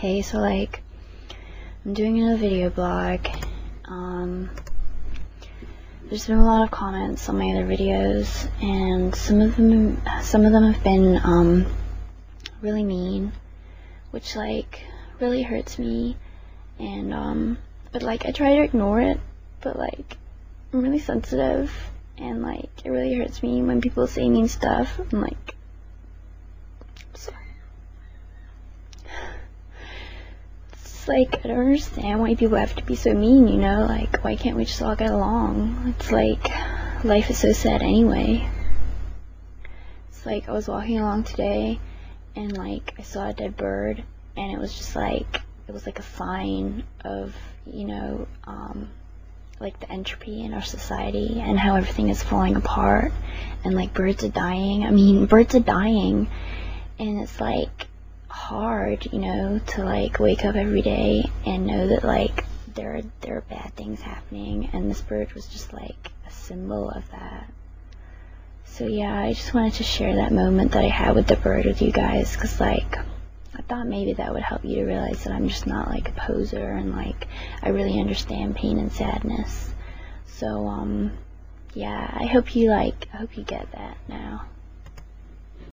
Hey, so like, I'm doing another video blog. There's been a lot of comments on my other videos, and some of them have been really mean, which like really hurts me. And but like I try to ignore it, but like I'm really sensitive, and like it really hurts me when people say mean stuff. I'm like, I'm sorry. It's like, I don't understand why people have to be so mean, you know? Like, why can't we just all get along? It's like, life is so sad anyway. It's like, I was walking along today, and like, I saw a dead bird, and it was just like, it was like a sign of, you know, like the entropy in our society, and how everything is falling apart, and like, birds are dying. I mean, birds are dying, and it's like, hard, you know, to like wake up every day and know that like there are bad things happening, and this bird was just like a symbol of that. So yeah, I just wanted to share that moment that I had with the bird with you guys, because like I thought maybe that would help you to realize that I'm just not like a poser, and like I really understand pain and sadness. So yeah, I hope you get that now.